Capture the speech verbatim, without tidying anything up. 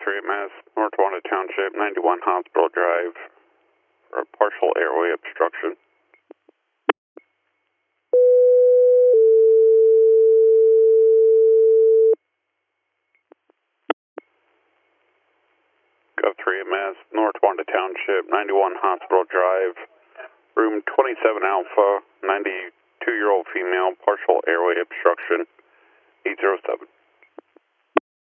three at Mass, North Wanda Township, ninety-one Hospital Drive, for a partial airway obstruction. Gov three at Mass, North Wanda Township, ninety-one Hospital Drive, room twenty-seven Alpha, ninety-two-year-old female, partial airway obstruction, eight zero seven.